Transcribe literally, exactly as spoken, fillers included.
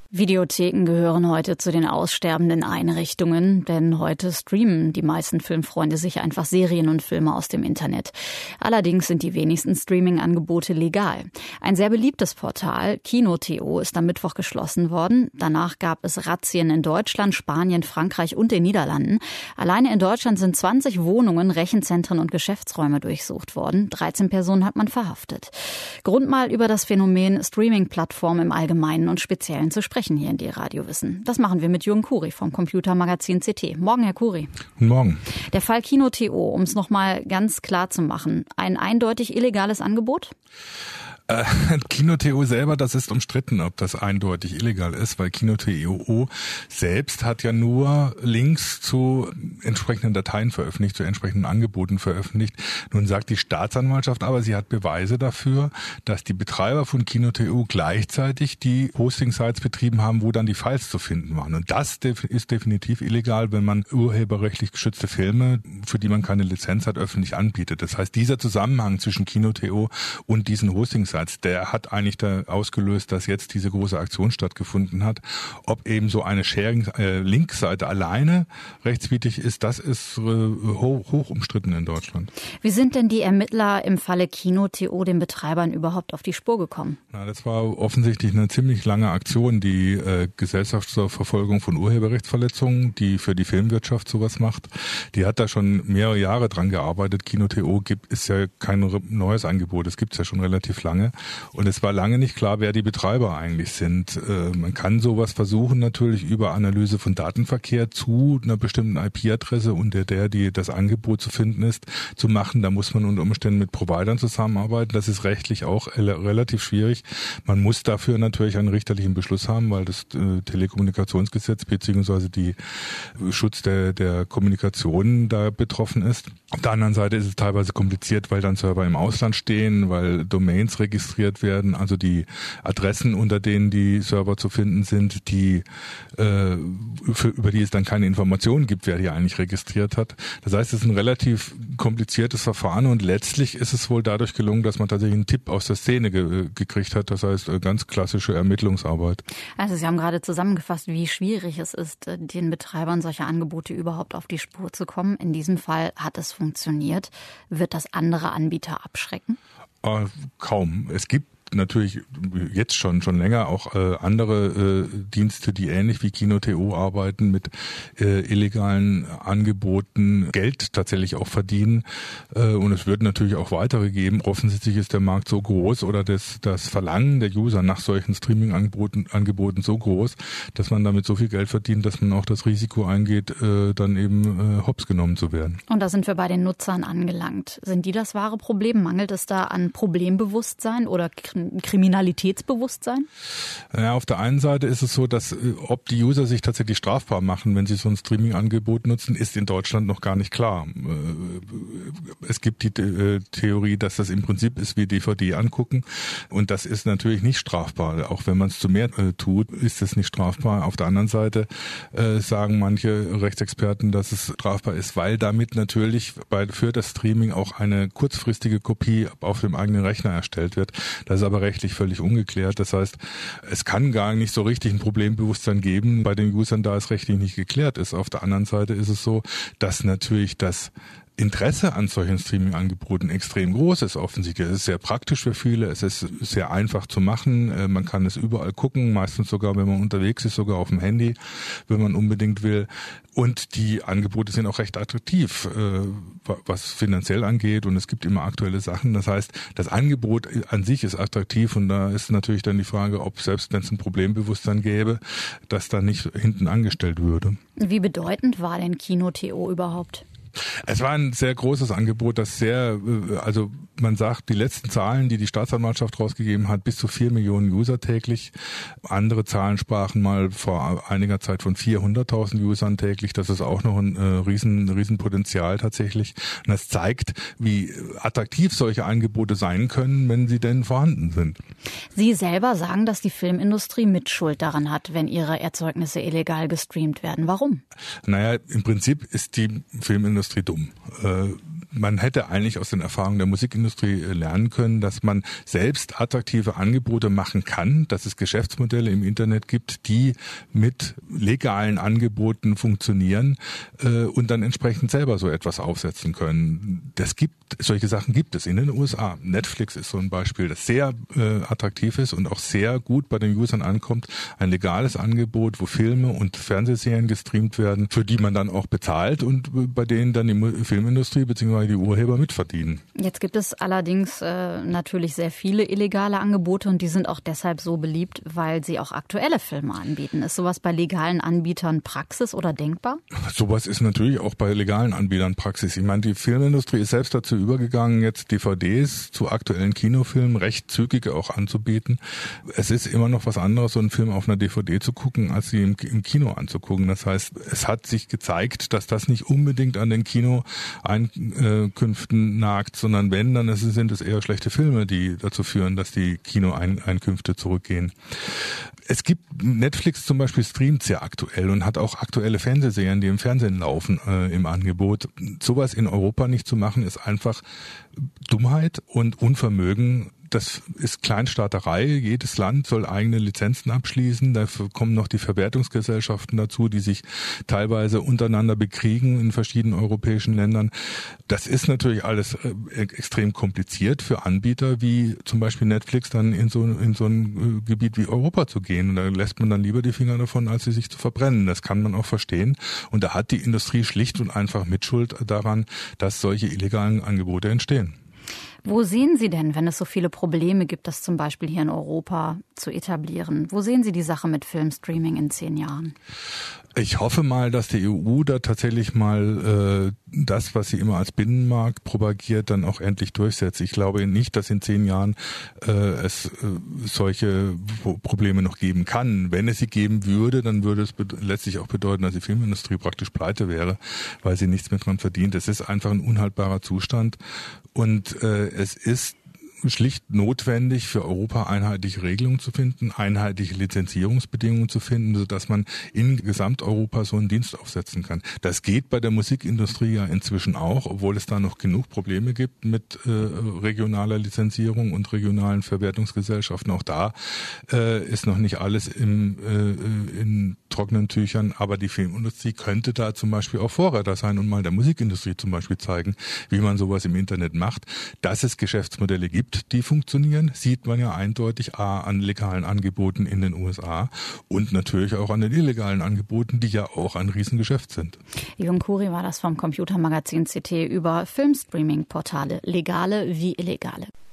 Videotheken gehören heute zu den aussterbenden Einrichtungen, denn heute streamen die meisten Filmfreunde sich einfach Serien und Filme aus dem Internet. Allerdings sind die wenigsten Streaming-Angebote legal. Ein sehr beliebtes Portal, Kino.to, ist am Mittwoch geschlossen worden. Danach gab es Razzien in Deutschland, Spanien, Frankreich und den Niederlanden. Alleine in Deutschland sind zwanzig Wohnungen, Rechenzentren und Geschäftsräume durchsucht worden. dreizehn Personen hat man verhaftet. Grund mal über das Phänomen Streaming-Plattformen im Allgemeinen und Speziellen zu sprechen hier in D-Radio Wissen. Das machen wir mit Jürgen Kuri vom Computermagazin C T. Morgen, Herr Kuri. Guten Morgen. Der Fall Kino.to, um es nochmal ganz klar zu machen, ein eindeutig illegales Angebot? Äh, Kino.to selber, das ist umstritten, ob das eindeutig illegal ist, weil Kino.to selbst hat ja nur Links zu entsprechenden Dateien veröffentlicht, zu entsprechenden Angeboten veröffentlicht. Nun sagt die Staatsanwaltschaft aber, sie hat Beweise dafür, dass die Betreiber von Kino.to gleichzeitig die Hosting-Sites betrieben haben, wo dann die Files zu finden waren. Und das ist definitiv illegal, wenn man urheberrechtlich geschützte Filme, für die man keine Lizenz hat, öffentlich anbietet. Das heißt, dieser Zusammenhang zwischen Kino.to und diesen Hosting-Sites, der hat eigentlich da ausgelöst, dass jetzt diese große Aktion stattgefunden hat. Ob eben so eine Sharing-Link-Seite alleine rechtswidrig ist, das ist äh, hoch, hoch umstritten in Deutschland. Wie sind denn die Ermittler im Falle Kino.to den Betreibern überhaupt auf die Spur gekommen? Na, das war offensichtlich eine ziemlich lange Aktion, die äh, Gesellschaft zur Verfolgung von Urheberrechtsverletzungen, die für die Filmwirtschaft sowas macht. Die hat da schon mehrere Jahre dran gearbeitet. Kino.to gibt, ist ja kein neues Angebot, es gibt es ja schon relativ lange. Und es war lange nicht klar, wer die Betreiber eigentlich sind. Äh, man kann sowas versuchen natürlich über Analyse von Datenverkehr zu einer bestimmten I P-Adresse, unter der die das Angebot zu finden ist, zu machen. Da muss man unter Umständen mit Providern zusammenarbeiten. Das ist rechtlich auch relativ schwierig. Man muss dafür natürlich einen richterlichen Beschluss haben, weil das äh, Telekommunikationsgesetz beziehungsweise die äh, Schutz der, der Kommunikation da betroffen ist. Auf der anderen Seite ist es teilweise kompliziert, weil dann Server im Ausland stehen, weil Domains registriert werden, also die Adressen, unter denen die Server zu finden sind, die äh, für, über die es dann keine Informationen gibt, wer die eigentlich registriert hat. Das heißt, es ist ein relativ kompliziertes Verfahren und letztlich ist es wohl dadurch gelungen, dass man tatsächlich einen Tipp aus der Szene ge- gekriegt hat. Das heißt, ganz klassische Ermittlungsarbeit. Also Sie haben gerade zusammengefasst, wie schwierig es ist, den Betreibern solcher Angebote überhaupt auf die Spur zu kommen. In diesem Fall hat es funktioniert. Wird das andere Anbieter abschrecken? Äh, kaum. Es gibt natürlich jetzt schon schon länger auch äh, andere äh, Dienste, die ähnlich wie Kino.to arbeiten, mit äh, illegalen Angeboten Geld tatsächlich auch verdienen. Äh, und es wird natürlich auch weitere geben. Offensichtlich ist der Markt so groß oder das, das Verlangen der User nach solchen Streaming-Angeboten Angeboten so groß, dass man damit so viel Geld verdient, dass man auch das Risiko eingeht, äh, dann eben äh, hops genommen zu werden. Und da sind wir bei den Nutzern angelangt. Sind die das wahre Problem? Mangelt es da an Problembewusstsein oder Kriminalitätsbewusstsein? Ja, auf der einen Seite ist es so, dass ob die User sich tatsächlich strafbar machen, wenn sie so ein Streaming-Angebot nutzen, ist in Deutschland noch gar nicht klar. Es gibt die Theorie, dass das im Prinzip ist wie D V D angucken und das ist natürlich nicht strafbar. Auch wenn man es zu mehr tut, ist es nicht strafbar. Auf der anderen Seite sagen manche Rechtsexperten, dass es strafbar ist, weil damit natürlich für das Streaming auch eine kurzfristige Kopie auf dem eigenen Rechner erstellt wird. Das ist aber rechtlich völlig ungeklärt. Das heißt, es kann gar nicht so richtig ein Problembewusstsein geben bei den Usern, da es rechtlich nicht geklärt ist. Auf der anderen Seite ist es so, dass natürlich das Interesse an solchen Streaming-Angeboten extrem groß ist offensichtlich. Es ist sehr praktisch für viele, es ist sehr einfach zu machen, man kann es überall gucken, meistens sogar, wenn man unterwegs ist, sogar auf dem Handy, wenn man unbedingt will. Und die Angebote sind auch recht attraktiv, was finanziell angeht und es gibt immer aktuelle Sachen. Das heißt, das Angebot an sich ist attraktiv und da ist natürlich dann die Frage, ob selbst wenn es ein Problembewusstsein gäbe, das dann nicht hinten angestellt würde. Wie bedeutend war denn Kino.to überhaupt? Es war ein sehr großes Angebot, das sehr, also man sagt, die letzten Zahlen, die die Staatsanwaltschaft rausgegeben hat, bis zu vier Millionen User täglich. Andere Zahlen sprachen mal vor einiger Zeit von vierhunderttausend Usern täglich. Das ist auch noch ein äh, riesen, riesen Potenzial tatsächlich. Und das zeigt, wie attraktiv solche Angebote sein können, wenn sie denn vorhanden sind. Sie selber sagen, dass die Filmindustrie Mitschuld daran hat, wenn ihre Erzeugnisse illegal gestreamt werden. Warum? Naja, im Prinzip ist die Filmindustrie dumm. man hätte eigentlich aus den Erfahrungen der Musikindustrie lernen können, dass man selbst attraktive Angebote machen kann, dass es Geschäftsmodelle im Internet gibt, die mit legalen Angeboten funktionieren äh, und dann entsprechend selber so etwas aufsetzen können. Das gibt, solche Sachen gibt es in den U S A. Netflix ist so ein Beispiel, das sehr äh, attraktiv ist und auch sehr gut bei den Usern ankommt. Ein legales Angebot, wo Filme und Fernsehserien gestreamt werden, für die man dann auch bezahlt und bei denen dann die Filmindustrie bzw. die Urheber mitverdienen. Jetzt gibt es allerdings äh, natürlich sehr viele illegale Angebote und die sind auch deshalb so beliebt, weil sie auch aktuelle Filme anbieten. Ist sowas bei legalen Anbietern Praxis oder denkbar? Sowas ist natürlich auch bei legalen Anbietern Praxis. Ich meine, die Filmindustrie ist selbst dazu übergegangen, jetzt D V Ds zu aktuellen Kinofilmen recht zügig auch anzubieten. Es ist immer noch was anderes, so einen Film auf einer D V D zu gucken, als sie im, im Kino anzugucken. Das heißt, es hat sich gezeigt, dass das nicht unbedingt an den Kinoeinkünften nagt, sondern wenn, dann sind es eher schlechte Filme, die dazu führen, dass die Kinoeinkünfte zurückgehen. Es gibt, Netflix zum Beispiel streamt sehr aktuell und hat auch aktuelle Fernsehserien, die im Fernsehen laufen, äh, im Angebot. Sowas in Europa nicht zu machen, ist einfach Dummheit und Unvermögen. Das ist Kleinstaaterei. Jedes Land soll eigene Lizenzen abschließen. Dafür kommen noch die Verwertungsgesellschaften dazu, die sich teilweise untereinander bekriegen in verschiedenen europäischen Ländern. Das ist natürlich alles extrem kompliziert für Anbieter wie zum Beispiel Netflix, dann in so, in so ein Gebiet wie Europa zu gehen. Und da lässt man dann lieber die Finger davon, als sie sich zu verbrennen. Das kann man auch verstehen. Und da hat die Industrie schlicht und einfach Mitschuld daran, dass solche illegalen Angebote entstehen. Wo sehen Sie denn, wenn es so viele Probleme gibt, das zum Beispiel hier in Europa zu etablieren? Wo sehen Sie die Sache mit Filmstreaming in zehn Jahren? Ich hoffe mal, dass die E U da tatsächlich mal äh, das, was sie immer als Binnenmarkt propagiert, dann auch endlich durchsetzt. Ich glaube nicht, dass in zehn Jahren äh, es äh, solche Probleme noch geben kann. Wenn es sie geben würde, dann würde es letztlich auch bedeuten, dass die Filmindustrie praktisch pleite wäre, weil sie nichts mehr dran verdient. Es ist einfach ein unhaltbarer Zustand und äh, es ist schlicht notwendig, für Europa einheitliche Regelungen zu finden, einheitliche Lizenzierungsbedingungen zu finden, sodass man in Gesamteuropa so einen Dienst aufsetzen kann. Das geht bei der Musikindustrie ja inzwischen auch, obwohl es da noch genug Probleme gibt mit äh, regionaler Lizenzierung und regionalen Verwertungsgesellschaften. Auch da äh, ist noch nicht alles im, äh, in trockenen Tüchern, aber die Filmindustrie könnte da zum Beispiel auch Vorreiter sein und mal der Musikindustrie zum Beispiel zeigen, wie man sowas im Internet macht, dass es Geschäftsmodelle gibt, die funktionieren, sieht man ja eindeutig A an legalen Angeboten in den U S A und natürlich auch an den illegalen Angeboten, die ja auch ein Riesengeschäft sind. Jürgen Kuri war das vom Computermagazin C T über Filmstreaming-Portale, legale wie illegale.